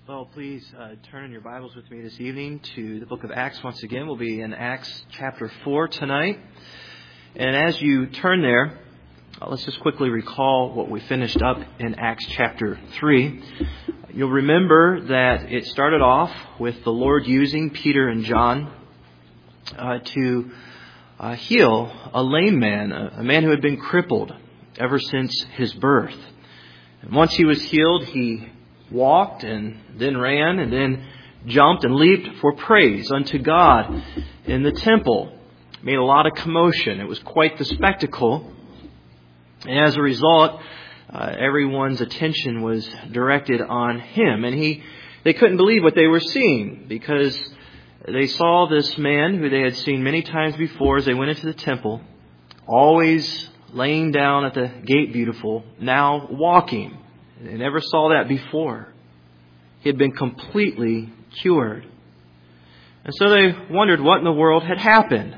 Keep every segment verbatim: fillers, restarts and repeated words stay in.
Well, please uh, turn in your Bibles with me this evening to the book of Acts once again. We'll be in Acts chapter four tonight. And as you turn there, uh, let's just quickly recall what we finished up in Acts chapter three. You'll remember that it started off with the Lord using Peter and John uh, to uh, heal a lame man, a, a man who had been crippled ever since his birth. And once he was healed, he walked and then ran and then jumped and leaped for praise unto God in the temple. Made a lot of commotion. It was quite the spectacle. And as a result, uh, everyone's attention was directed on him. And he, they couldn't believe what they were seeing, because they saw this man who they had seen many times before as they went into the temple, always laying down at the gate beautiful, now walking. They never saw that before. He had been completely cured. And so they wondered what in the world had happened.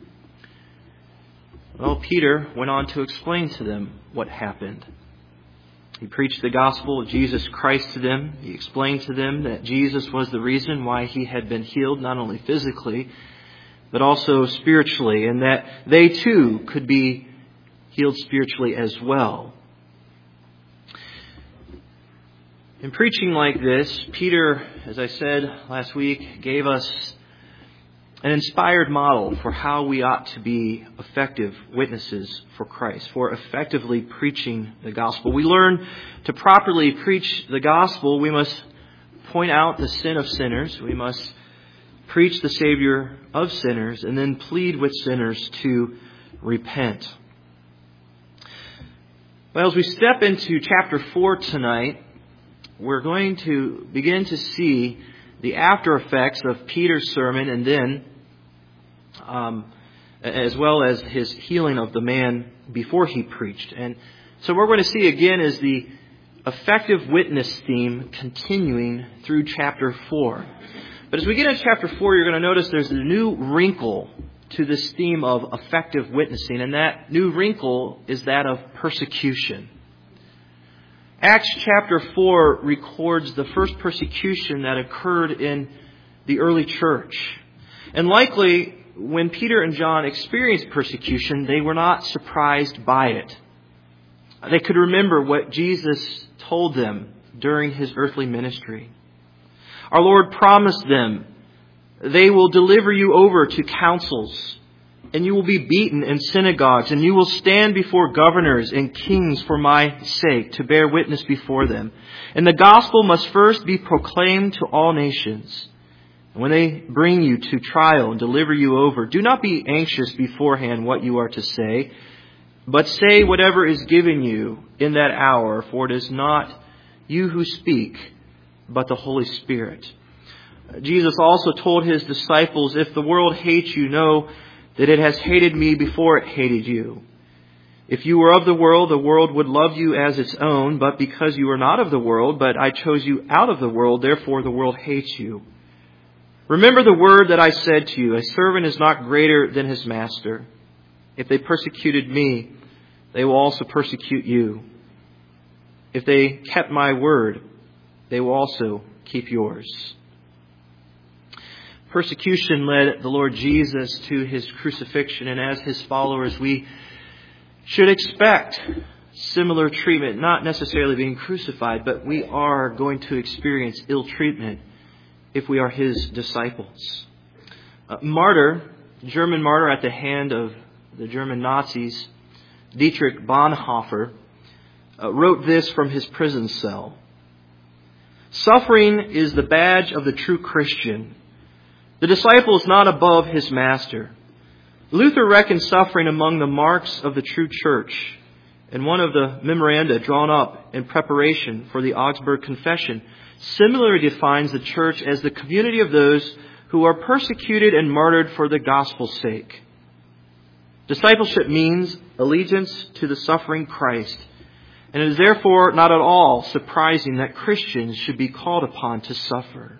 Well, Peter went on to explain to them what happened. He preached the gospel of Jesus Christ to them. He explained to them that Jesus was the reason why he had been healed, not only physically, but also spiritually, and that they too could be healed spiritually as well. In preaching like this, Peter, as I said last week, gave us an inspired model for how we ought to be effective witnesses for Christ, for effectively preaching the gospel. We learn to properly preach the gospel, we must point out the sin of sinners. We must preach the Savior of sinners and then plead with sinners to repent. Well, as we step into chapter four tonight, we're going to begin to see the after effects of Peter's sermon, and then um, as well as his healing of the man before he preached. And so what we're going to see again is the effective witness theme continuing through chapter four. But as we get into chapter four, you're going to notice there's a new wrinkle to this theme of effective witnessing, and that new wrinkle is that of persecution. Acts chapter four records the first persecution that occurred in the early church. And likely, when Peter and John experienced persecution, they were not surprised by it. They could remember what Jesus told them during his earthly ministry. Our Lord promised them, "They will deliver you over to councils, and you will be beaten in synagogues, and you will stand before governors and kings for my sake to bear witness before them. And the gospel must first be proclaimed to all nations. And when they bring you to trial and deliver you over, do not be anxious beforehand what you are to say, but say whatever is given you in that hour, for it is not you who speak, but the Holy Spirit." Jesus also told his disciples, "If the world hates you, know that it has hated me before it hated you. If you were of the world, the world would love you as its own, but because you are not of the world, but I chose you out of the world, therefore the world hates you. Remember the word that I said to you, a servant is not greater than his master. If they persecuted me, they will also persecute you. If they kept my word, they will also keep yours." Persecution led the Lord Jesus to his crucifixion, and as his followers, we should expect similar treatment, not necessarily being crucified, but we are going to experience ill treatment if we are his disciples. Uh, martyr, German martyr at the hand of the German Nazis, Dietrich Bonhoeffer, uh, wrote this from his prison cell. "Suffering is the badge of the true Christian. The disciple is not above his master. Luther reckoned suffering among the marks of the true church, and one of the memoranda drawn up in preparation for the Augsburg Confession similarly defines the church as the community of those who are persecuted and martyred for the gospel's sake. Discipleship means allegiance to the suffering Christ, and it is therefore not at all surprising that Christians should be called upon to suffer."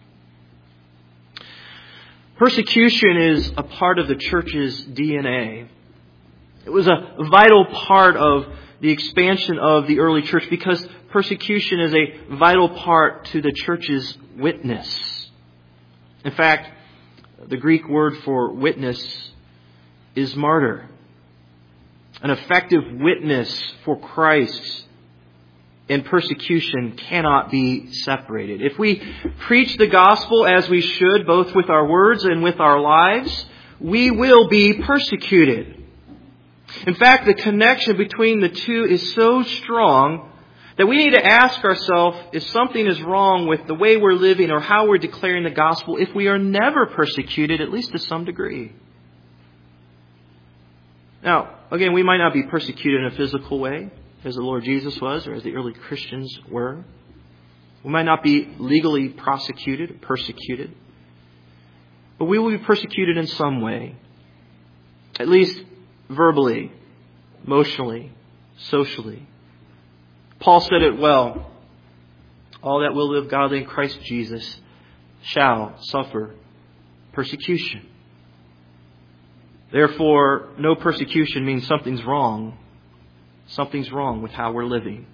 Persecution is a part of the church's D N A. It was a vital part of the expansion of the early church because persecution is a vital part to the church's witness. In fact, the Greek word for witness is martyr. An effective witness for Christ in persecution cannot be separated. If we preach the gospel as we should, both with our words and with our lives, we will be persecuted. In fact, the connection between the two is so strong that we need to ask ourselves if something is wrong with the way we're living or how we're declaring the gospel if we are never persecuted, at least to some degree. Now, again, we might not be persecuted in a physical way, as the Lord Jesus was, or as the early Christians were. We might not be legally prosecuted or persecuted. But we will be persecuted in some way. At least verbally, emotionally, socially. Paul said it well. All that will live godly in Christ Jesus shall suffer persecution. Therefore, no persecution means something's wrong. Something's wrong with how we're living.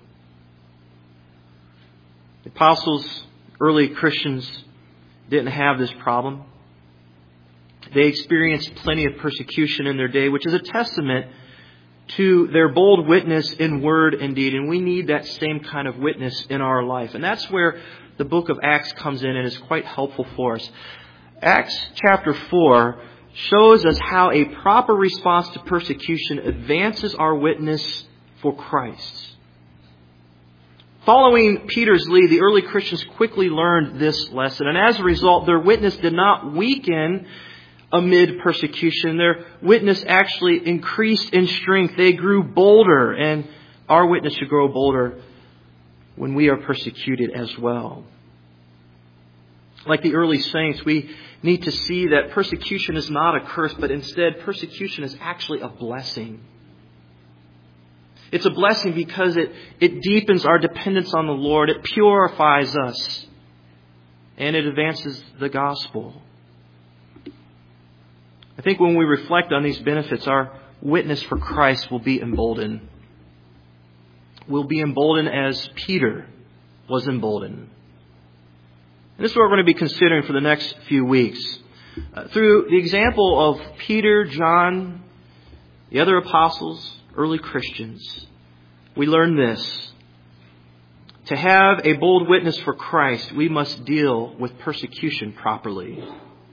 The apostles, early Christians, didn't have this problem. They experienced plenty of persecution in their day, which is a testament to their bold witness in word and deed. And we need that same kind of witness in our life. And that's where the book of Acts comes in and is quite helpful for us. Acts chapter four shows us how a proper response to persecution advances our witness for Christ. Following Peter's lead, the early Christians quickly learned this lesson. And as a result, their witness did not weaken amid persecution. Their witness actually increased in strength. They grew bolder, and our witness should grow bolder when we are persecuted as well. Like the early saints, we need to see that persecution is not a curse, but instead persecution is actually a blessing. It's a blessing because it, it deepens our dependence on the Lord. It purifies us. And it advances the gospel. I think when we reflect on these benefits, our witness for Christ will be emboldened. We'll be emboldened as Peter was emboldened. And this is what we're going to be considering for the next few weeks. Uh, through the example of Peter, John, the other apostles, early Christians, we learn this. To have a bold witness for Christ, we must deal with persecution properly.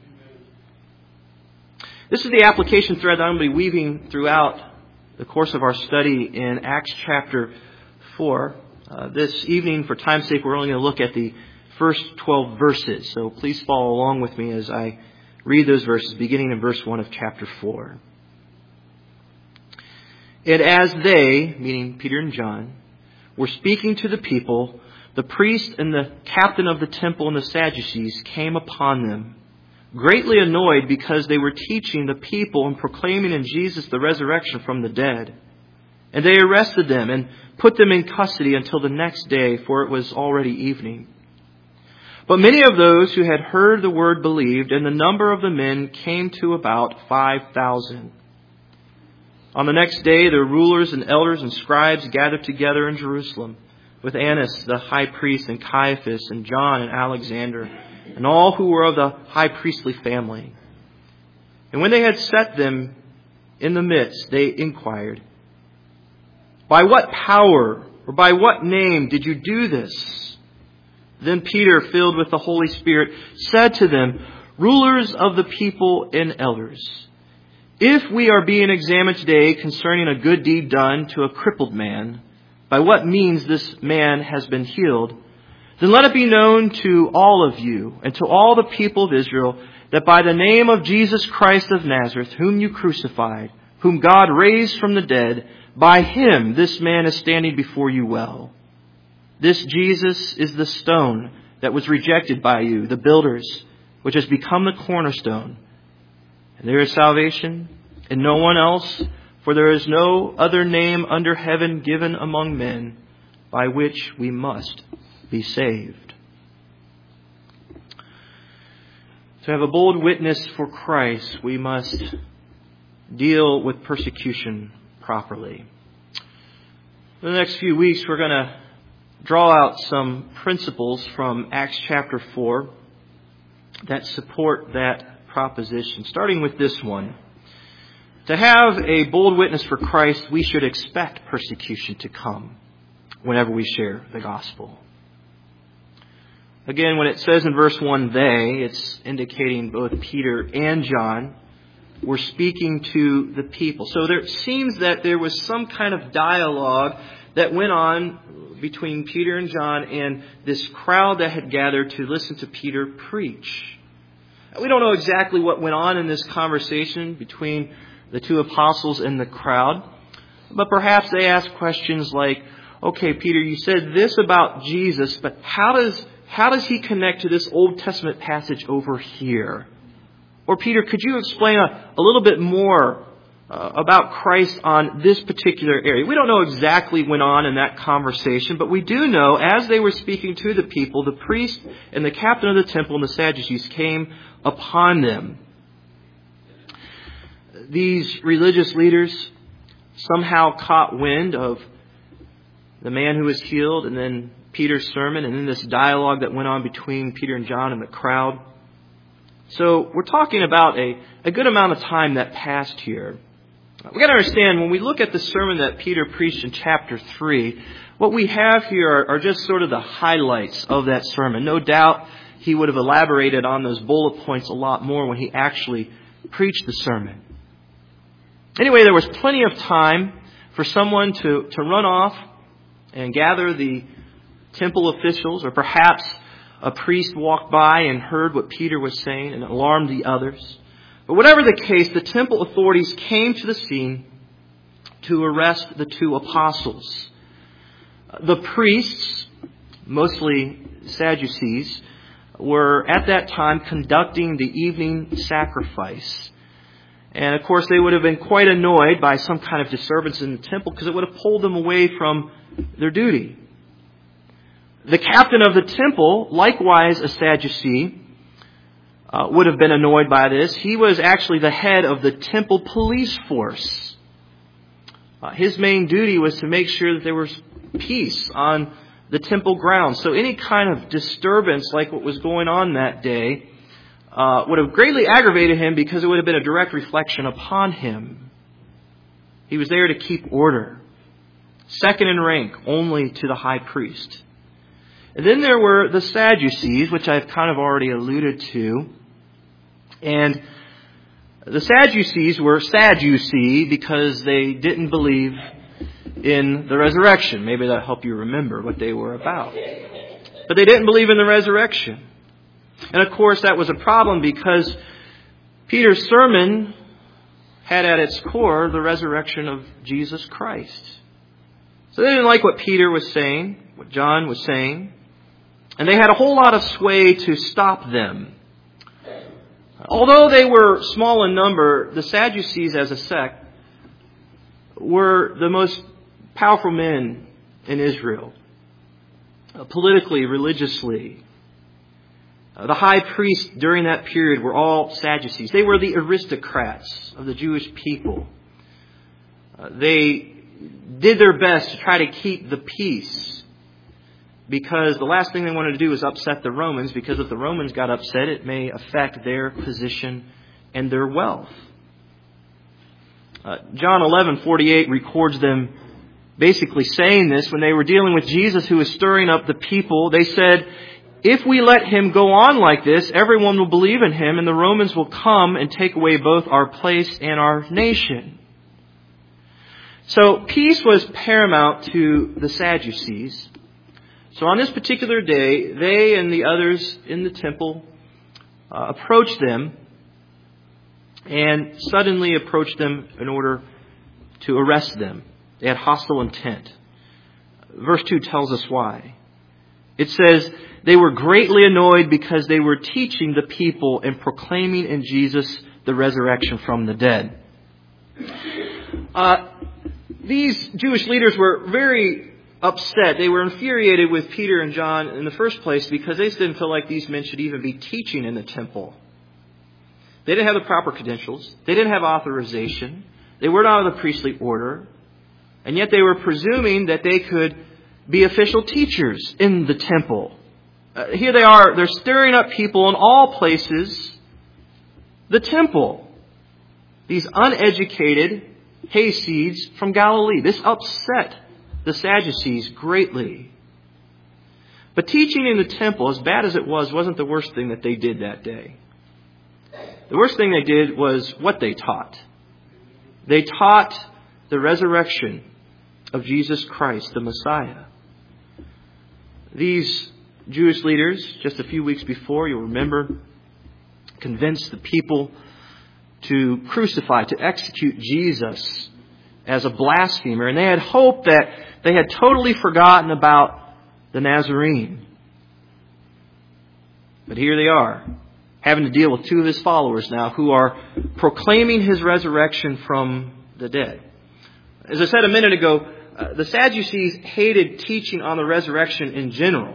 This is the application thread that I'm going to be weaving throughout the course of our study in Acts chapter four. Uh, this evening, for time's sake, we're only going to look at the first twelve verses. So please follow along with me as I read those verses, beginning in verse one of chapter four. And as they, meaning Peter and John, were speaking to the people, the priest and the captain of the temple and the Sadducees came upon them, greatly annoyed because they were teaching the people and proclaiming in Jesus the resurrection from the dead. And they arrested them and put them in custody until the next day, for it was already evening. But many of those who had heard the word believed, and the number of the men came to about five thousand. On the next day, the rulers and elders and scribes gathered together in Jerusalem with Annas the high priest and Caiaphas and John and Alexander and all who were of the high priestly family. And when they had set them in the midst, they inquired, "By what power or by what name did you do this?" Then Peter, filled with the Holy Spirit, said to them, "Rulers of the people and elders, if we are being examined today concerning a good deed done to a crippled man, by what means this man has been healed, then let it be known to all of you and to all the people of Israel that by the name of Jesus Christ of Nazareth, whom you crucified, whom God raised from the dead, by him this man is standing before you well. This Jesus is the stone that was rejected by you, the builders, which has become the cornerstone. And there is salvation in no one else, for there is no other name under heaven given among men by which we must be saved." To have a bold witness for Christ, we must deal with persecution properly. For the next few weeks, we're going to draw out some principles from Acts chapter four that support that proposition, starting with this one. To have a bold witness for Christ, we should expect persecution to come whenever we share the gospel. Again, when it says in verse one, they, it's indicating both Peter and John were speaking to the people. So there seems that there was some kind of dialogue that went on between Peter and John and this crowd that had gathered to listen to Peter preach. We don't know exactly what went on in this conversation between the two apostles and the crowd, but perhaps they asked questions like, okay, Peter, you said this about Jesus, but how does how does he connect to this Old Testament passage over here? Or Peter, could you explain a, a little bit more uh, about Christ on this particular area? We don't know exactly what went on in that conversation, but we do know as they were speaking to the people, the priest and the captain of the temple and the Sadducees came upon them. These religious leaders somehow caught wind of the man who was healed and then Peter's sermon and then this dialogue that went on between Peter and John and the crowd. So we're talking about a, a good amount of time that passed here. We've got to understand, when we look at the sermon that Peter preached in chapter three, what we have here are, are just sort of the highlights of that sermon. No doubt he would have elaborated on those bullet points a lot more when he actually preached the sermon. Anyway, there was plenty of time for someone to, to run off and gather the temple officials, or perhaps a priest walked by and heard what Peter was saying and alarmed the others. But whatever the case, the temple authorities came to the scene to arrest the two apostles. The priests, mostly Sadducees, were at that time conducting the evening sacrifice. And of course, they would have been quite annoyed by some kind of disturbance in the temple because it would have pulled them away from their duty. The captain of the temple, likewise a Sadducee, uh, would have been annoyed by this. He was actually the head of the temple police force. Uh, his main duty was to make sure that there was peace on the temple grounds. So any kind of disturbance like what was going on that day uh, would have greatly aggravated him because it would have been a direct reflection upon him. He was there to keep order. Second in rank only to the high priest. And then there were the Sadducees, which I've kind of already alluded to. And the Sadducees were Sadducee because they didn't believe in the resurrection. Maybe that'll help you remember what they were about. But they didn't believe in the resurrection. And of course that was a problem because Peter's sermon had at its core the resurrection of Jesus Christ. So they didn't like what Peter was saying, what John was saying. And they had a whole lot of sway to stop them. Although they were small in number, the Sadducees as a sect were the most powerful men in Israel. Uh, politically, religiously. Uh, the high priests during that period were all Sadducees. They were the aristocrats of the Jewish people. Uh, they did their best to try to keep the peace. Because the last thing they wanted to do was upset the Romans, because if the Romans got upset, it may affect their position and their wealth. Uh, John eleven forty-eight records them basically saying this when they were dealing with Jesus who was stirring up the people. They said, if we let him go on like this, everyone will believe in him and the Romans will come and take away both our place and our nation. So peace was paramount to the Sadducees. So on this particular day, they and the others in the temple uh, approached them and suddenly approached them in order to arrest them. They had hostile intent. Verse two tells us why. It says, they were greatly annoyed because they were teaching the people and proclaiming in Jesus the resurrection from the dead. Uh, these Jewish leaders were very upset. They were infuriated with Peter and John in the first place because they didn't feel like these men should even be teaching in the temple. They didn't have the proper credentials. They didn't have authorization. They were not of the priestly order. And yet they were presuming that they could be official teachers in the temple. Uh, here they are, they're stirring up people in all places. The temple. These uneducated hayseeds from Galilee. This upset the Sadducees greatly. But teaching in the temple, as bad as it was, wasn't the worst thing that they did that day. The worst thing they did was what they taught. They taught the resurrection of Jesus Christ, the Messiah. These Jewish leaders, just a few weeks before, you'll remember, convinced the people to crucify, to execute Jesus as a blasphemer. And they had hoped that they had totally forgotten about the Nazarene. But here they are, having to deal with two of his followers now who are proclaiming his resurrection from the dead. As I said a minute ago, uh, the Sadducees hated teaching on the resurrection in general.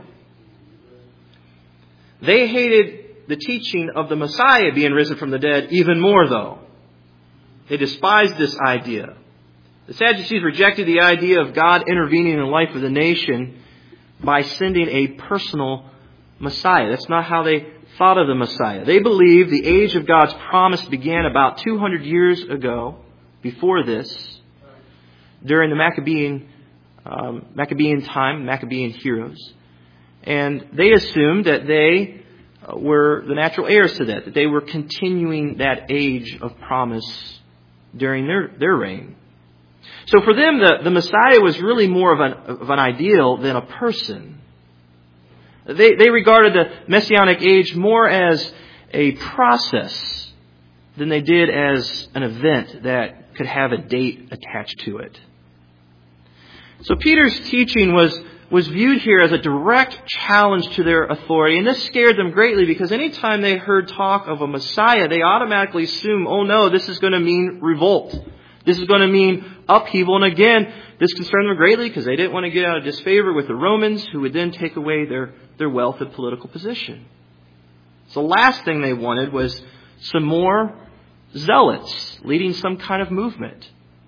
They hated the teaching of the Messiah being risen from the dead even more, though. They despised this idea. The Sadducees rejected the idea of God intervening in the life of the nation by sending a personal Messiah. That's not how they thought of the Messiah. They believed the age of God's promise began about two hundred years ago, before this, during the Maccabean, um, Maccabean time, Maccabean heroes. And they assumed that they were the natural heirs to that, that they were continuing that age of promise during their, their reign. So for them, the, the Messiah was really more of an, of an ideal than a person. They, they regarded the Messianic age more as a process than they did as an event that could have a date attached to it. So Peter's teaching was, was viewed here as a direct challenge to their authority. And this scared them greatly because anytime they heard talk of a Messiah, they automatically assume, oh no, this is going to mean revolt. This is going to mean upheaval. And again, this concerned them greatly because they didn't want to get out of disfavor with the Romans, who would then take away their, their wealth and political position. So the last thing they wanted was some more zealots leading some kind of movement.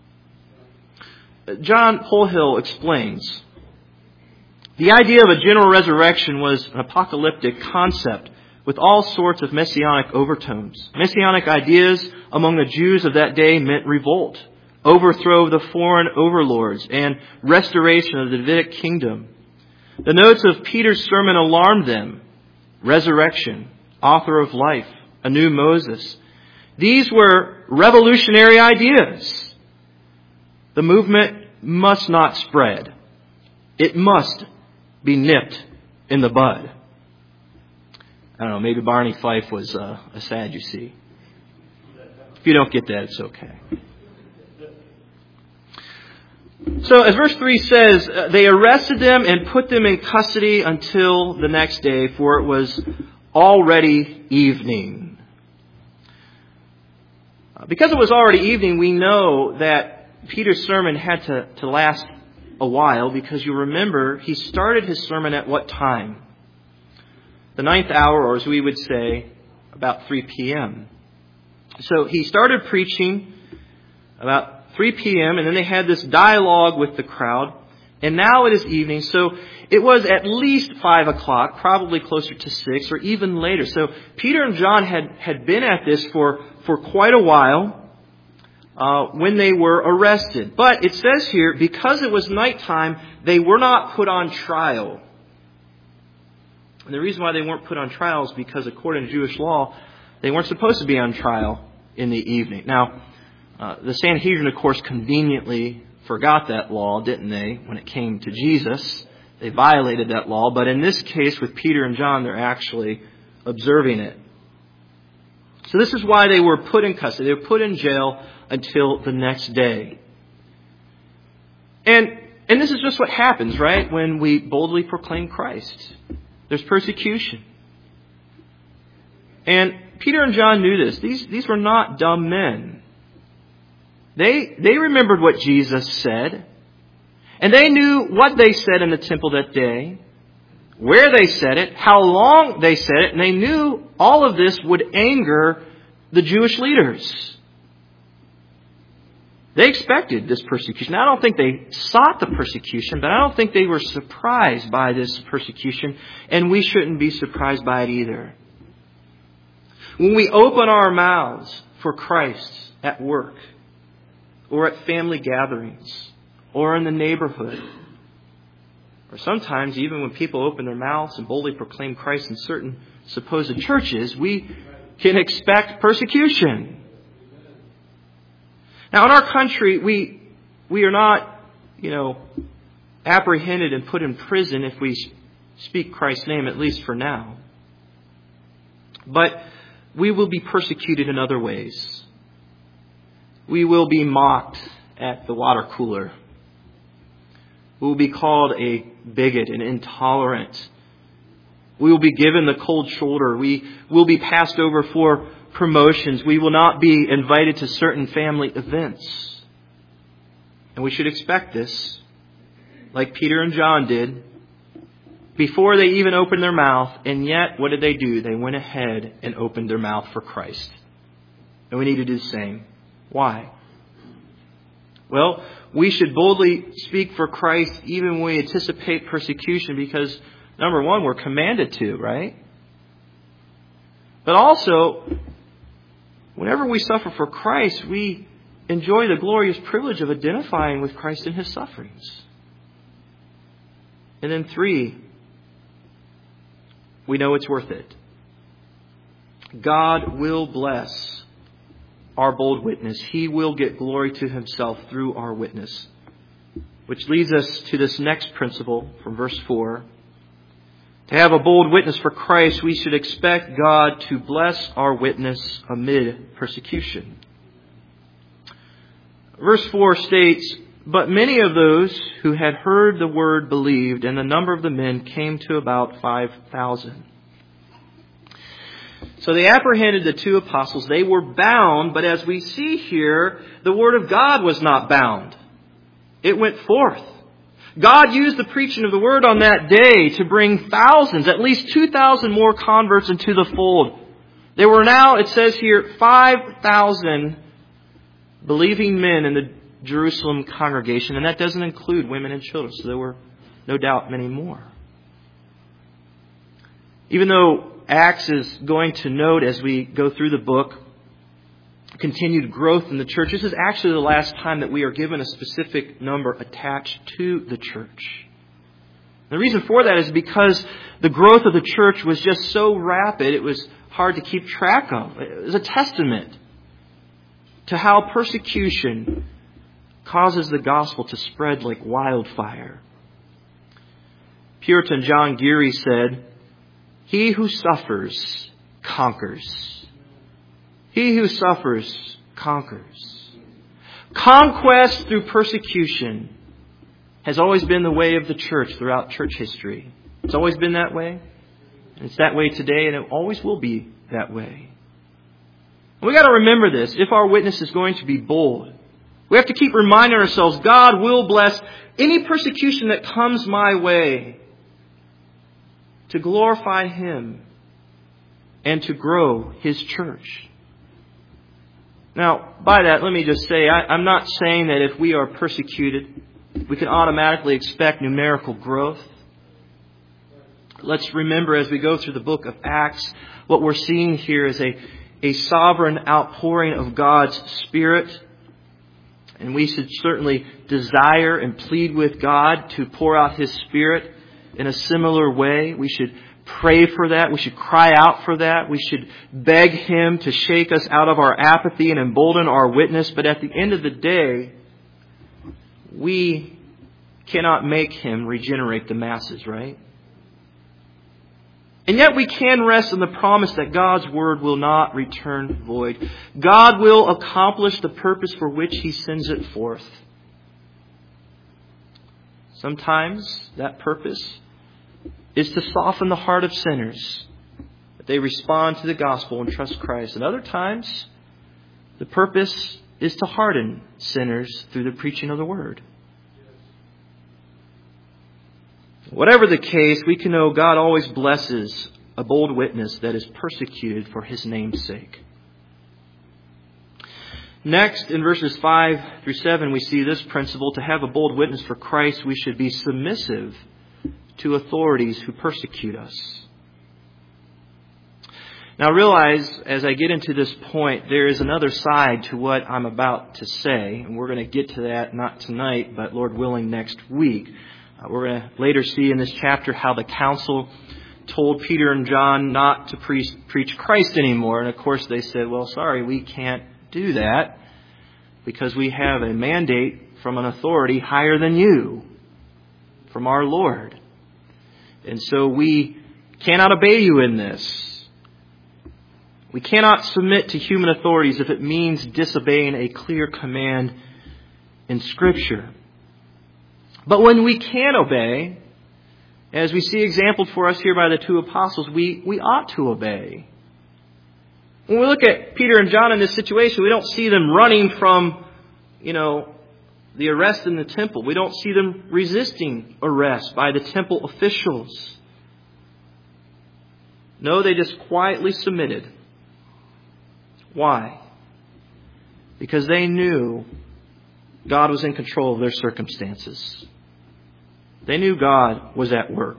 John Polhill explains, the idea of a general resurrection was an apocalyptic concept with all sorts of messianic overtones. Messianic ideas among the Jews of that day meant revolt, overthrow of the foreign overlords, and restoration of the Davidic kingdom. The notes of Peter's sermon alarmed them. Resurrection, author of life, a new Moses. These were revolutionary ideas. The movement must not spread. It must be nipped in the bud. I don't know, maybe Barney Fife was uh, a Sadducee. If you don't get that, it's okay. So as verse three says, uh, they arrested them and put them in custody until the next day, for it was already evening. Uh, because it was already evening, we know that Peter's sermon had to, to last a while, because you remember he started his sermon at what time? The ninth hour, or as we would say, about three p.m. So he started preaching about three p.m. and then they had this dialogue with the crowd. And now it is evening, so it was at least five o'clock, probably closer to six or even later. So Peter and John had, had been at this for, for quite a while uh, when they were arrested. But it says here, because it was nighttime, they were not put on trial. And the reason why they weren't put on trial is because according to Jewish law, they weren't supposed to be on trial in the evening. Now, uh, the Sanhedrin, of course, conveniently forgot that law, didn't they, when it came to Jesus? They violated that law. But in this case, with Peter and John, they're actually observing it. So this is why they were put in custody. They were put in jail until the next day. And, and this is just what happens, right, when we boldly proclaim Christ. There's persecution. And Peter and John knew this. These, these were not dumb men. They, they remembered what Jesus said. And they knew what they said in the temple that day, where they said it, how long they said it, and they knew all of this would anger the Jewish leaders. They expected this persecution. I don't think they sought the persecution, but I don't think they were surprised by this persecution, and we shouldn't be surprised by it either. When we open our mouths for Christ at work, or at family gatherings, or in the neighborhood, or sometimes even when people open their mouths and boldly proclaim Christ in certain supposed churches, we can expect persecution. Now, in our country, we we are not, you know, apprehended and put in prison if we speak Christ's name, at least for now. But we will be persecuted in other ways. We will be mocked at the water cooler. We will be called a bigot and intolerant. We will be given the cold shoulder. We will be passed over for promotions. We will not be invited to certain family events. And we should expect this, like Peter and John did, before they even opened their mouth. And yet, what did they do? They went ahead and opened their mouth for Christ. And we need to do the same. Why? Well, we should boldly speak for Christ even when we anticipate persecution because, number one, we're commanded to, right? But also, whenever we suffer for Christ, we enjoy the glorious privilege of identifying with Christ in His sufferings. And then three, we know it's worth it. God will bless our bold witness. He will get glory to Himself through our witness. Which leads us to this next principle from verse four. To have a bold witness for Christ, we should expect God to bless our witness amid persecution. Verse four states, "But many of those who had heard the word believed, and the number of the men came to about five thousand. So they apprehended the two apostles. They were bound, but as we see here, the word of God was not bound. It went forth. God used the preaching of the word on that day to bring thousands, at least two thousand more converts into the fold. There were now, it says here, five thousand believing men in the Jerusalem congregation, and that doesn't include women and children, so there were no doubt many more. Even though Acts is going to note as we go through the book continued growth in the church, this is actually the last time that we are given a specific number attached to the church. The reason for that is because the growth of the church was just so rapid, it was hard to keep track of. It was a testament to how persecution causes the gospel to spread like wildfire. Puritan John Geary said, "He who suffers conquers. He who suffers conquers." Conquest through persecution has always been the way of the church throughout church history. It's always been that way. And it's that way today, and it always will be that way. And we got to remember this. If our witness is going to be bold, we have to keep reminding ourselves, God will bless any persecution that comes my way to glorify Him and to grow His church. Now, by that, let me just say, I, I'm not saying that if we are persecuted, we can automatically expect numerical growth. Let's remember as we go through the book of Acts, what we're seeing here is a, a sovereign outpouring of God's Spirit. And we should certainly desire and plead with God to pour out His Spirit in a similar way. We should pray for that. We should cry out for that. We should beg Him to shake us out of our apathy and embolden our witness. But at the end of the day, we cannot make Him regenerate the masses, right? And yet we can rest in the promise that God's Word will not return void. God will accomplish the purpose for which He sends it forth. Sometimes that purpose is to soften the heart of sinners, that they respond to the gospel and trust Christ. And other times, the purpose is to harden sinners through the preaching of the Word. Whatever the case, we can know God always blesses a bold witness that is persecuted for His name's sake. Next, in verses five through seven, we see this principle: to have a bold witness for Christ, we should be submissive to authorities who persecute us. Now realize, as I get into this point, there is another side to what I'm about to say, and we're going to get to that not tonight, but Lord willing next week. Uh, we're going to later see in this chapter how the council told Peter and John not to pre- preach Christ anymore, and of course they said, well, sorry, we can't do that because we have a mandate from an authority higher than you, from our Lord. And so we cannot obey you in this. We cannot submit to human authorities if it means disobeying a clear command in Scripture. But when we can obey, as we see exampled for us here by the two apostles, we, we ought to obey. When we look at Peter and John in this situation, we don't see them running from, you know, the arrest in the temple. We don't see them resisting arrest by the temple officials. No, they just quietly submitted. Why? Because they knew God was in control of their circumstances. They knew God was at work.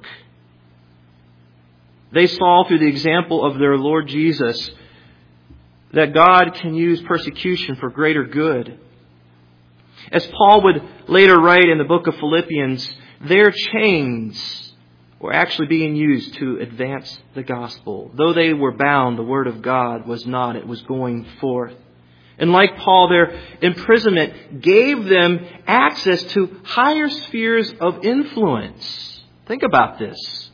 They saw through the example of their Lord Jesus that God can use persecution for greater good. As Paul would later write in the book of Philippians, their chains were actually being used to advance the gospel. Though they were bound, the word of God was not. It was going forth. And like Paul, their imprisonment gave them access to higher spheres of influence. Think about this.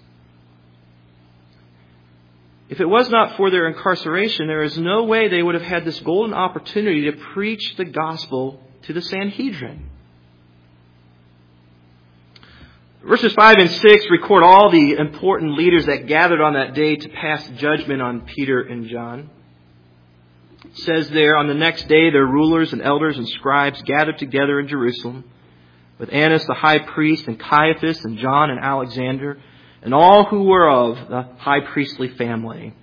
If it was not for their incarceration, there is no way they would have had this golden opportunity to preach the gospel to the Sanhedrin. Verses five and six record all the important leaders that gathered on that day to pass judgment on Peter and John. It says there, on the next day, their rulers and elders and scribes gathered together in Jerusalem with Annas the high priest and Caiaphas and John and Alexander and all who were of the high priestly family.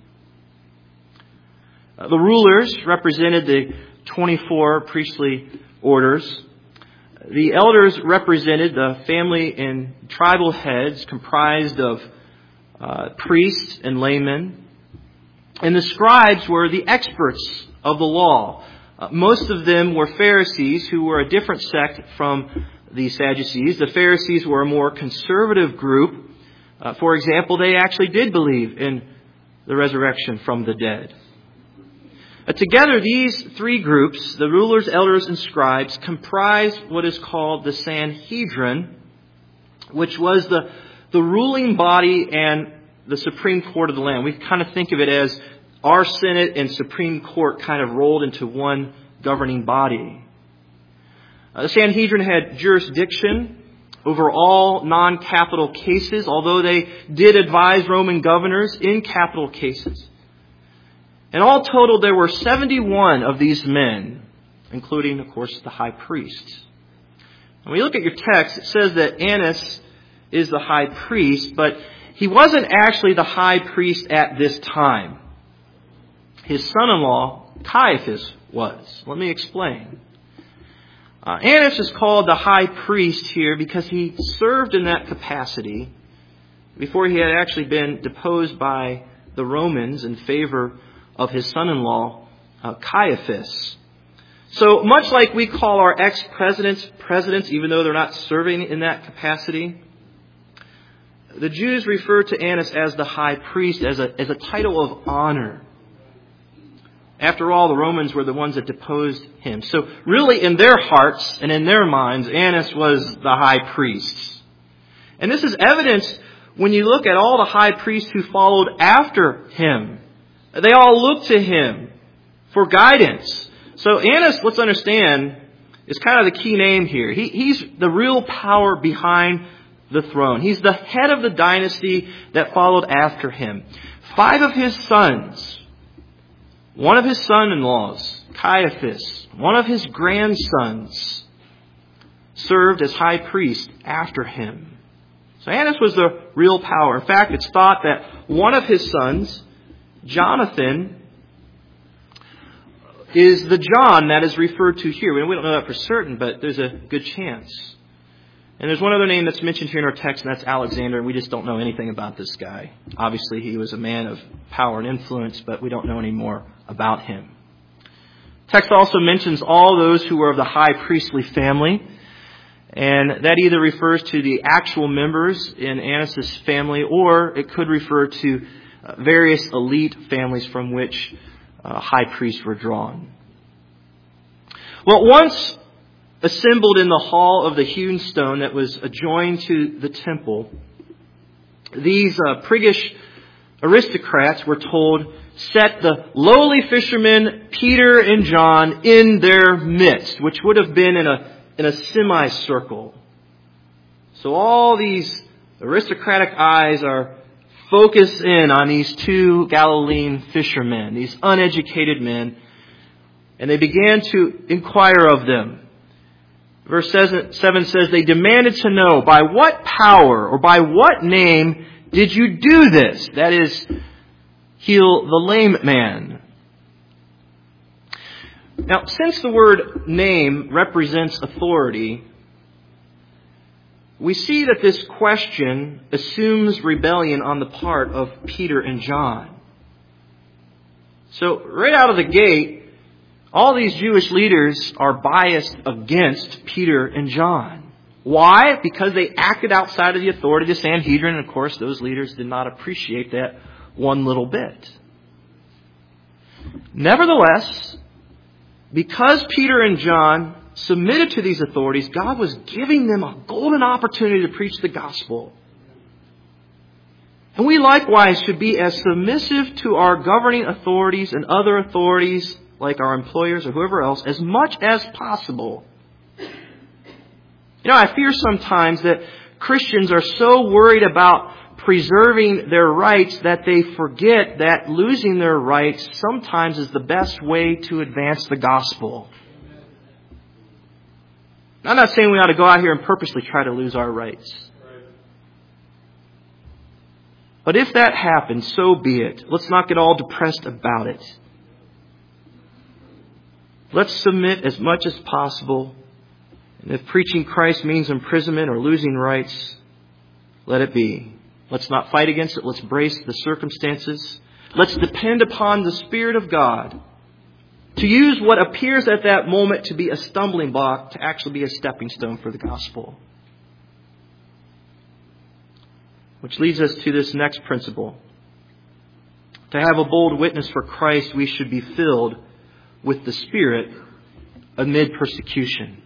Uh, the rulers represented the twenty-four priestly orders. The elders represented the family and tribal heads comprised of uh, priests and laymen. And the scribes were the experts of the law. Uh, most of them were Pharisees, who were a different sect from the Sadducees. The Pharisees were a more conservative group. Uh, for example, they actually did believe in the resurrection from the dead. Uh, together, these three groups, the rulers, elders, and scribes, comprised what is called the Sanhedrin, which was the, the ruling body and the Supreme Court of the land. We kind of think of it as our Senate and Supreme Court kind of rolled into one governing body. Uh, the Sanhedrin had jurisdiction over all non-capital cases, although they did advise Roman governors in capital cases. And all total, there were seventy-one of these men, including, of course, the high priest. When you look at your text, it says that Annas is the high priest, but he wasn't actually the high priest at this time. His son-in-law, Caiaphas, was. Let me explain. Uh, Annas is called the high priest here because he served in that capacity before he had actually been deposed by the Romans in favor of his son-in-law, uh, Caiaphas. So much like we call our ex-presidents presidents, even though they're not serving in that capacity, the Jews refer to Annas as the high priest as a, as a title of honor. After all, the Romans were the ones that deposed him. So really in their hearts and in their minds, Annas was the high priest. And this is evidenced when you look at all the high priests who followed after him. They all looked to him for guidance. So Annas, let's understand, is kind of the key name here. He, he's the real power behind the throne. He's the head of the dynasty that followed after him. Five of his sons, one of his son-in-laws, Caiaphas, one of his grandsons, served as high priest after him. So Annas was the real power. In fact, it's thought that one of his sons, Jonathan, is the John that is referred to here. We don't know that for certain, but there's a good chance. And there's one other name that's mentioned here in our text, and that's Alexander, and we just don't know anything about this guy. Obviously, he was a man of power and influence, but we don't know any more about him. Text also mentions all those who were of the high priestly family, and that either refers to the actual members in Annas' family, or it could refer to various elite families from which uh, high priests were drawn. Well, once assembled in the hall of the hewn stone that was adjoined to the temple, these uh, priggish aristocrats were told, set the lowly fishermen Peter and John in their midst, which would have been in a in a semicircle. So all these aristocratic eyes are focused in on these two Galilean fishermen, these uneducated men, and they began to inquire of them. Verse seven says, they demanded to know, by what power or by what name did you do this? That is, heal the lame man. Now, since the word name represents authority, we see that this question assumes rebellion on the part of Peter and John. So, right out of the gate, all these Jewish leaders are biased against Peter and John. Why? Because they acted outside of the authority of the Sanhedrin, and of course, those leaders did not appreciate that one little bit. Nevertheless, because Peter and John submitted to these authorities, God was giving them a golden opportunity to preach the gospel. And we likewise should be as submissive to our governing authorities and other authorities, like our employers or whoever else, as much as possible. You know, I fear sometimes that Christians are so worried about preserving their rights that they forget that losing their rights sometimes is the best way to advance the gospel. I'm not saying we ought to go out here and purposely try to lose our rights. But if that happens, so be it. Let's not get all depressed about it. Let's submit as much as possible. And if preaching Christ means imprisonment or losing rights, let it be. Let's not fight against it. Let's brace the circumstances. Let's depend upon the Spirit of God to use what appears at that moment to be a stumbling block to actually be a stepping stone for the gospel. Which leads us to this next principle. To have a bold witness for Christ, we should be filled with the Spirit amid persecution.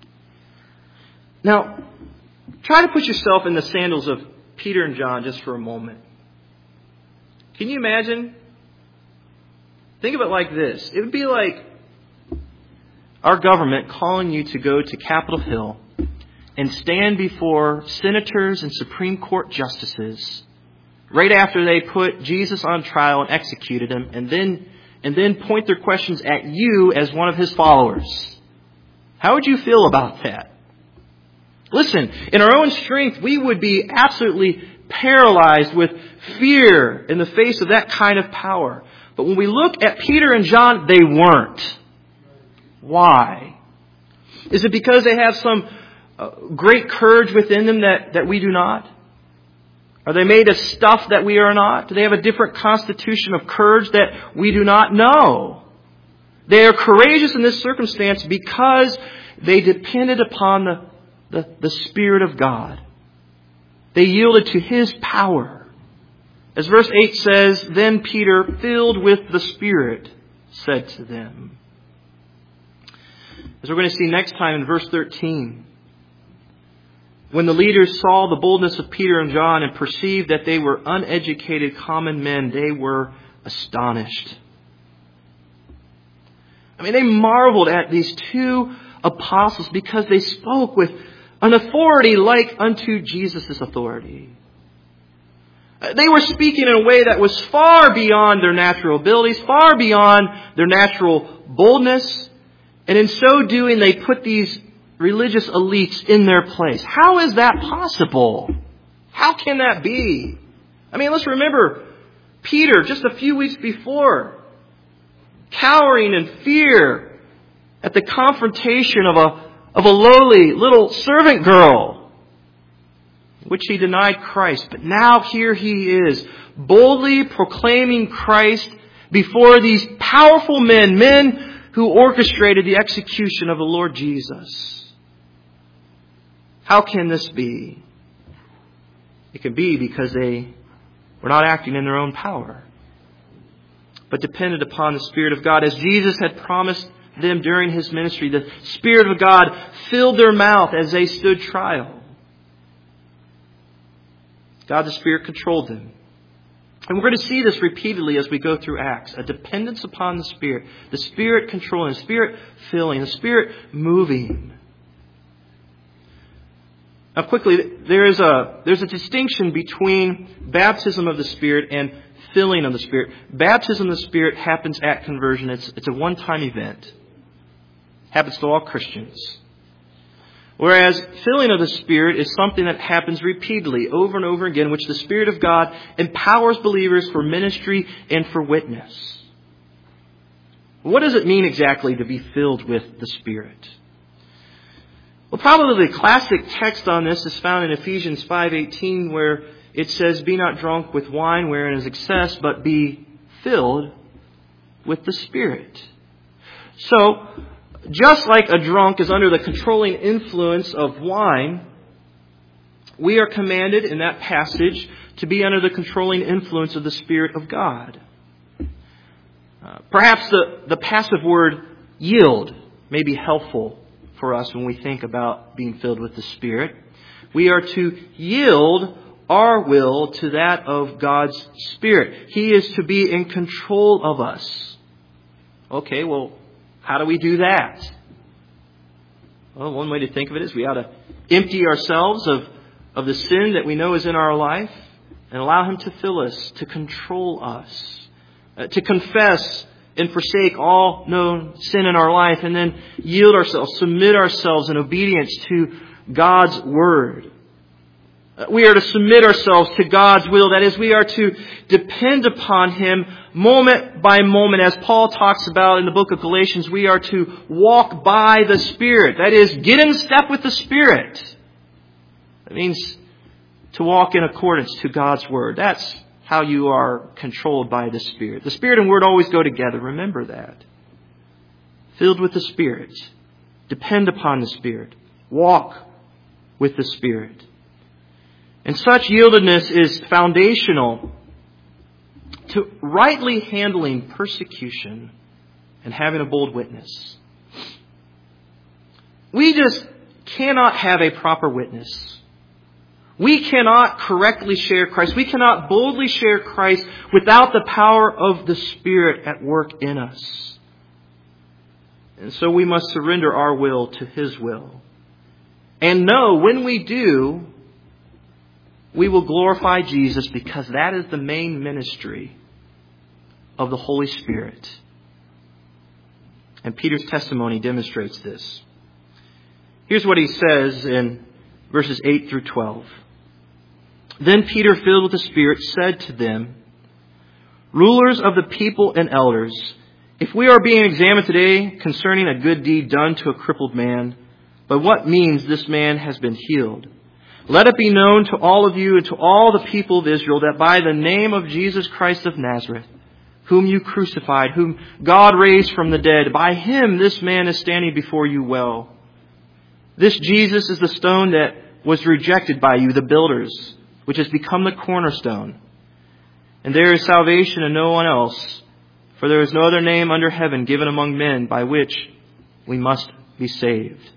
Now, try to put yourself in the sandals of Peter and John just for a moment. Can you imagine? Think of it like this. It would be like our government calling you to go to Capitol Hill and stand before senators and Supreme Court justices right after they put Jesus on trial and executed him, and then and then point their questions at you as one of his followers. How would you feel about that? Listen, in our own strength, we would be absolutely paralyzed with fear in the face of that kind of power. But when we look at Peter and John, they weren't. Why? Is it because they have some uh, great courage within them that, that we do not? Are they made of stuff that we are not? Do they have a different constitution of courage that we do not know? They are courageous in this circumstance because they depended upon the The, the Spirit of God. They yielded to His power. As verse eight says, then Peter, filled with the Spirit, said to them. As we're going to see next time in verse thirteen, when the leaders saw the boldness of Peter and John and perceived that they were uneducated common men, they were astonished. I mean, they marveled at these two apostles because they spoke with an authority like unto Jesus' authority. They were speaking in a way that was far beyond their natural abilities, far beyond their natural boldness. And in so doing, they put these religious elites in their place. How is that possible? How can that be? I mean, let's remember, Peter, just a few weeks before, cowering in fear at the confrontation of a, of a lowly little servant girl, which he denied Christ. But now here he is, boldly proclaiming Christ before these powerful men, men who orchestrated the execution of the Lord Jesus. How can this be? It can be because they were not acting in their own power, but depended upon the Spirit of God. As Jesus had promised them during His ministry, the Spirit of God filled their mouth as they stood trial. God the Spirit controlled them. And we're going to see this repeatedly as we go through Acts. A dependence upon the Spirit. The Spirit controlling, the Spirit filling, the Spirit moving. Now quickly, there is a, there's a distinction between baptism of the Spirit and filling of the Spirit. Baptism of the Spirit happens at conversion. It's, it's a one-time event. Happens to all Christians. Whereas filling of the Spirit is something that happens repeatedly, over and over again, which the Spirit of God empowers believers for ministry and for witness. What does it mean exactly to be filled with the Spirit? Well, probably the classic text on this is found in Ephesians five eighteen, where it says, "Be not drunk with wine wherein is excess, but be filled with the Spirit." So, just like a drunk is under the controlling influence of wine, we are commanded in that passage to be under the controlling influence of the Spirit of God. Uh, perhaps the, the passive word yield may be helpful for us when we think about being filled with the Spirit. We are to yield our will to that of God's Spirit. He is to be in control of us. Okay, well, how do we do that? Well, one way to think of it is we ought to empty ourselves of, of the sin that we know is in our life and allow Him to fill us, to control us, uh, to confess and forsake all known sin in our life, and then yield ourselves, submit ourselves in obedience to God's Word. We are to submit ourselves to God's will. That is, we are to depend upon Him moment by moment. As Paul talks about in the book of Galatians, we are to walk by the Spirit. That is, get in step with the Spirit. That means to walk in accordance to God's Word. That's how you are controlled by the Spirit. The Spirit and Word always go together. Remember that. Filled with the Spirit. Depend upon the Spirit. Walk with the Spirit. And such yieldedness is foundational to rightly handling persecution and having a bold witness. We just cannot have a proper witness. We cannot correctly share Christ. We cannot boldly share Christ without the power of the Spirit at work in us. And so we must surrender our will to His will. And know when we do, we will glorify Jesus, because that is the main ministry of the Holy Spirit. And Peter's testimony demonstrates this. Here's what he says in verses eight through twelve. Then Peter, filled with the Spirit, said to them, "Rulers of the people and elders, if we are being examined today concerning a good deed done to a crippled man, by what means this man has been healed, let it be known to all of you and to all the people of Israel that by the name of Jesus Christ of Nazareth, whom you crucified, whom God raised from the dead, by Him this man is standing before you well. This Jesus is the stone that was rejected by you, the builders, which has become the cornerstone. And there is salvation in no one else, for there is no other name under heaven given among men by which we must be saved."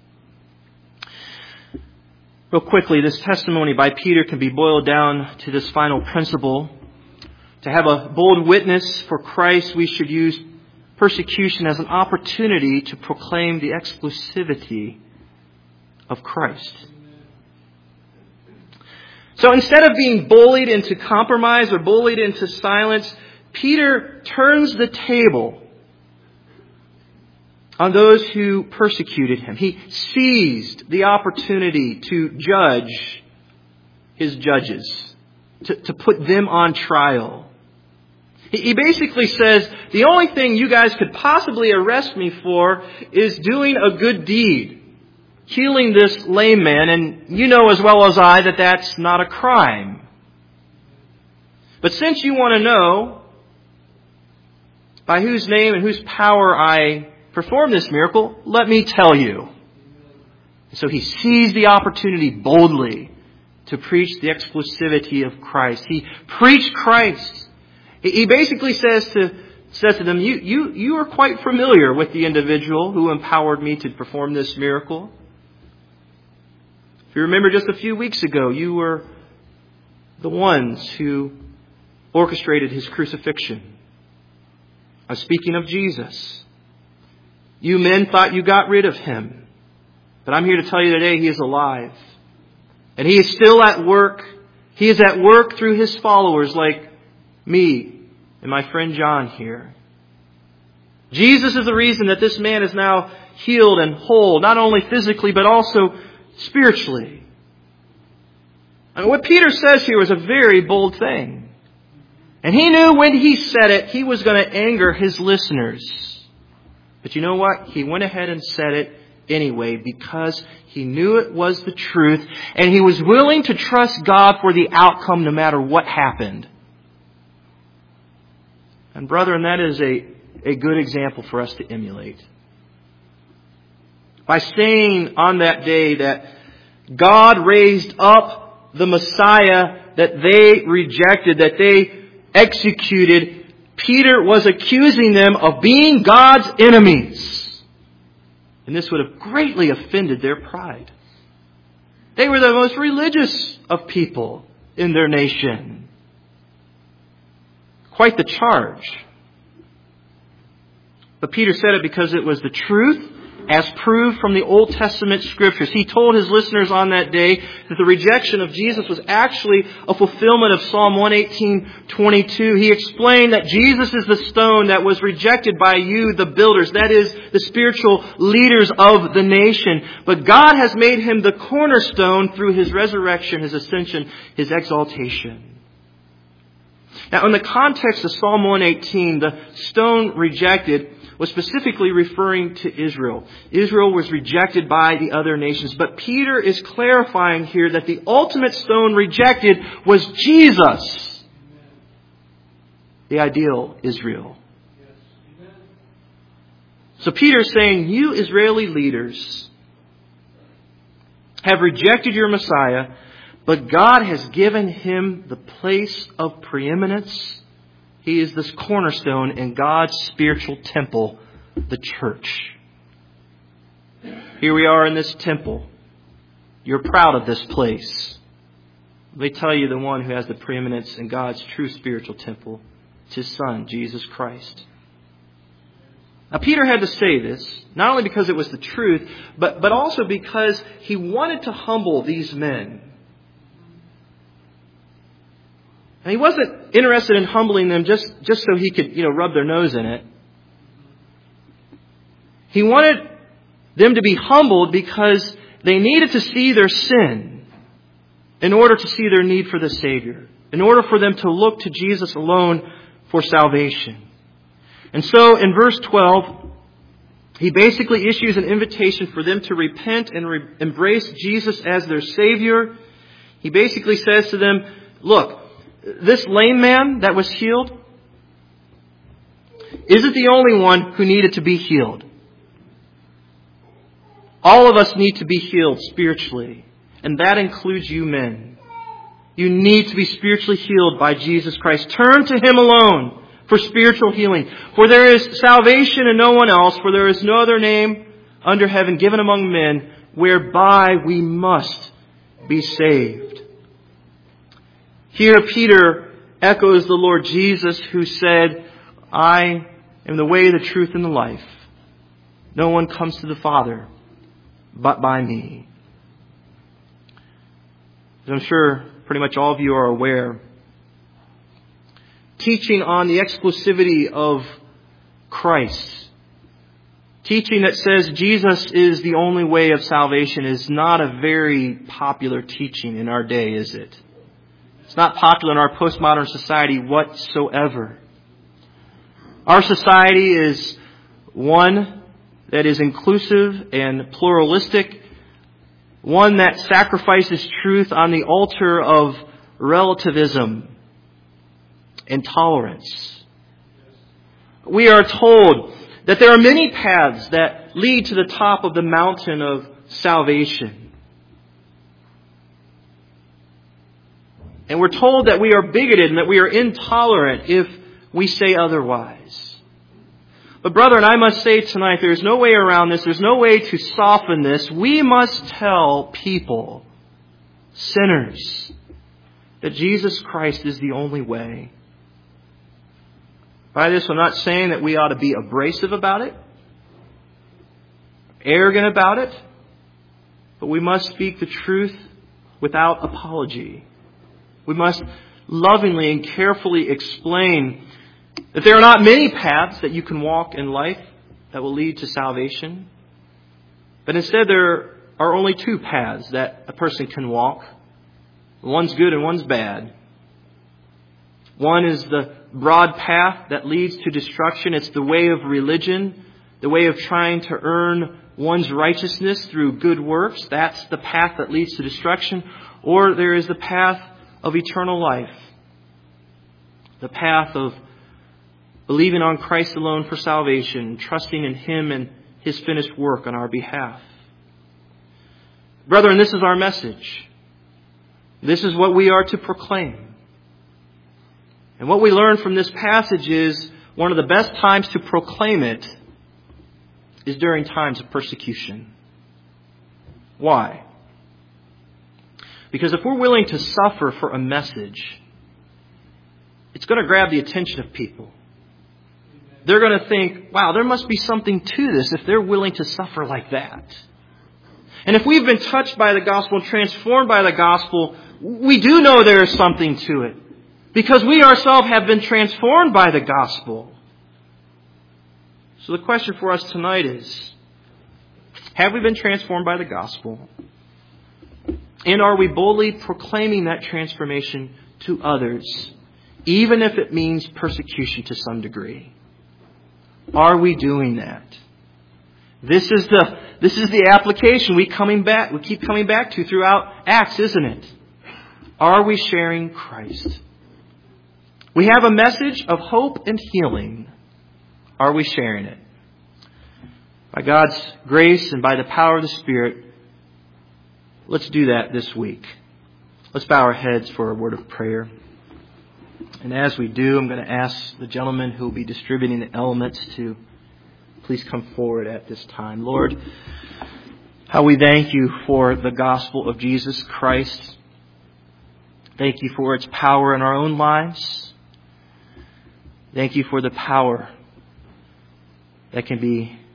Real quickly, this testimony by Peter can be boiled down to this final principle. To have a bold witness for Christ, we should use persecution as an opportunity to proclaim the exclusivity of Christ. So instead of being bullied into compromise or bullied into silence, Peter turns the table on those who persecuted him. He seized the opportunity to judge his judges, to, to put them on trial. He basically says, the only thing you guys could possibly arrest me for is doing a good deed, healing this lame man, and you know as well as I that that's not a crime. But since you want to know by whose name and whose power I perform this miracle, let me tell you. So he seized the opportunity boldly to preach the exclusivity of Christ. He preached Christ. He basically says to says to them, you, you, you are quite familiar with the individual who empowered me to perform this miracle. If you remember just a few weeks ago, you were the ones who orchestrated His crucifixion. I'm speaking of Jesus. You men thought you got rid of Him. But I'm here to tell you today He is alive. And He is still at work. He is at work through His followers like me and my friend John here. Jesus is the reason that this man is now healed and whole, not only physically but also spiritually. I mean, what Peter says here is a very bold thing. And he knew when he said it, he was going to anger his listeners. But you know what? He went ahead and said it anyway because he knew it was the truth and he was willing to trust God for the outcome no matter what happened. And brethren, that is a, a good example for us to emulate. By saying on that day that God raised up the Messiah that they rejected, that they executed, Peter was accusing them of being God's enemies. And this would have greatly offended their pride. They were the most religious of people in their nation. Quite the charge. But Peter said it because it was the truth as proved from the Old Testament Scriptures. He told his listeners on that day that the rejection of Jesus was actually a fulfillment of Psalm one eighteen twenty-two. He explained that Jesus is the stone that was rejected by you, the builders, that is, the spiritual leaders of the nation. But God has made Him the cornerstone through His resurrection, His ascension, His exaltation. Now, in the context of Psalm one eighteen, the stone rejected was specifically referring to Israel. Israel was rejected by the other nations. But Peter is clarifying here that the ultimate stone rejected was Jesus, the ideal Israel. So Peter is saying, you Israeli leaders have rejected your Messiah, but God has given Him the place of preeminence. He is this cornerstone in God's spiritual temple, the church. Here we are in this temple. You're proud of this place. Let me tell you the one who has the preeminence in God's true spiritual temple. It's His Son, Jesus Christ. Now Peter had to say this, not only because it was the truth, but, but also because he wanted to humble these men. And he wasn't interested in humbling them just, just so he could, you know, rub their nose in it. He wanted them to be humbled because they needed to see their sin in order to see their need for the Savior, in order for them to look to Jesus alone for salvation. And so in verse twelve, he basically issues an invitation for them to repent and re- embrace Jesus as their Savior. He basically says to them, look, this lame man that was healed isn't the only one who needed to be healed. All of us need to be healed spiritually. And that includes you men. You need to be spiritually healed by Jesus Christ. Turn to Him alone for spiritual healing. For there is salvation in no one else. For there is no other name under heaven given among men whereby we must be saved. Here Peter echoes the Lord Jesus who said, I am the way, the truth, and the life. No one comes to the Father but by me. As I'm sure pretty much all of you are aware, teaching on the exclusivity of Christ, teaching that says Jesus is the only way of salvation, is not a very popular teaching in our day, is it? It's not popular in our postmodern society whatsoever. Our society is one that is inclusive and pluralistic, one that sacrifices truth on the altar of relativism and tolerance. We are told that there are many paths that lead to the top of the mountain of salvation. And we're told that we are bigoted and that we are intolerant if we say otherwise. But brethren, I must say tonight, there's no way around this. There's no way to soften this. We must tell people, sinners, that Jesus Christ is the only way. By this, I'm not saying that we ought to be abrasive about it, arrogant about it, but we must speak the truth without apology. We must lovingly and carefully explain that there are not many paths that you can walk in life that will lead to salvation, but instead there are only two paths that a person can walk. One's good and one's bad. One is the broad path that leads to destruction. It's the way of religion, the way of trying to earn one's righteousness through good works. That's the path that leads to destruction. Or there is the path of eternal life, the path of believing on Christ alone for salvation, trusting in Him and His finished work on our behalf. Brethren, this is our message. This is what we are to proclaim. And what we learn from this passage is one of the best times to proclaim it is during times of persecution. Why? Because if we're willing to suffer for a message, it's going to grab the attention of people. They're going to think, wow, there must be something to this if they're willing to suffer like that. And if we've been touched by the gospel and transformed by the gospel, we do know there is something to it. Because we ourselves have been transformed by the gospel. So the question for us tonight is, have we been transformed by the gospel? And are we boldly proclaiming that transformation to others, even if it means persecution to some degree? Are we doing that? This is the this is the application we coming back we keep coming back to throughout Acts, isn't it? Are we sharing Christ? We have a message of hope and healing. Are we sharing it? By God's grace and by the power of the Spirit, let's do that this week. Let's bow our heads for a word of prayer. And as we do, I'm going to ask the gentleman who will be distributing the elements to please come forward at this time. Lord, how we thank You for the gospel of Jesus Christ. Thank You for its power in our own lives. Thank You for the power that can be